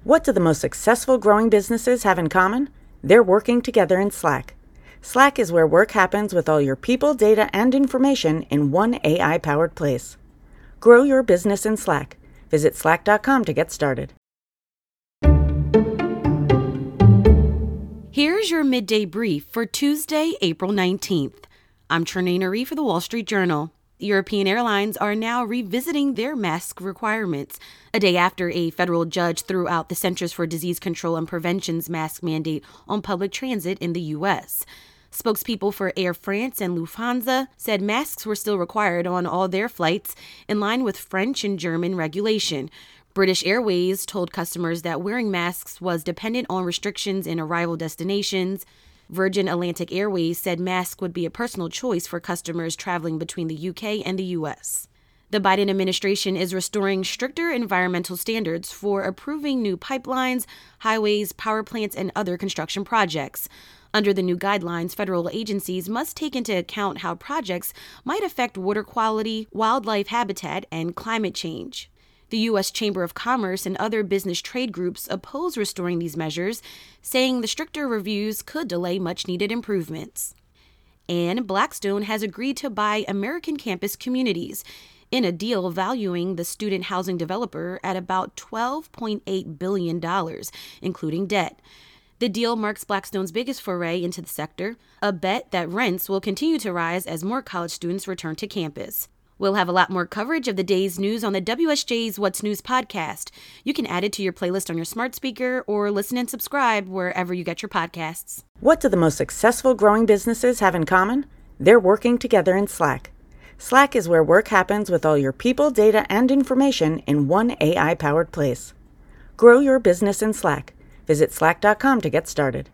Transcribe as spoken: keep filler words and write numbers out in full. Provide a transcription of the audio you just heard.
What do the most successful growing businesses have in common? They're working together in Slack. Slack is where work happens with all your people, data, and information in one A I-powered place. Grow your business in Slack. Visit slack dot com to get started. Here's your midday brief for Tuesday, April nineteenth. I'm Trinae Nuri for the Wall Street Journal. European airlines are now revisiting their mask requirements, a day after a federal judge threw out the Centers for Disease Control and Prevention's mask mandate on public transit in the U S. Spokespeople for Air France and Lufthansa said masks were still required on all their flights, in line with French and German regulation. British Airways told customers that wearing masks was dependent on restrictions in arrival destinations. Virgin Atlantic Airways said masks would be a personal choice for customers traveling between the U K and the U S. The Biden administration is restoring stricter environmental standards for approving new pipelines, highways, power plants, and other construction projects. Under the new guidelines, federal agencies must take into account how projects might affect water quality, wildlife habitat, and climate change. The U S Chamber of Commerce and other business trade groups oppose restoring these measures, saying the stricter reviews could delay much-needed improvements. And Blackstone has agreed to buy American Campus Communities in a deal valuing the student housing developer at about twelve point eight billion dollars, including debt. The deal marks Blackstone's biggest foray into the sector, a bet that rents will continue to rise as more college students return to campus. We'll have a lot more coverage of the day's news on the W S J's What's News podcast. You can add it to your playlist on your smart speaker or listen and subscribe wherever you get your podcasts. What do the most successful growing businesses have in common? They're working together in Slack. Slack is where work happens with all your people, data, and information in one A I-powered place. Grow your business in Slack. Visit slack dot com to get started.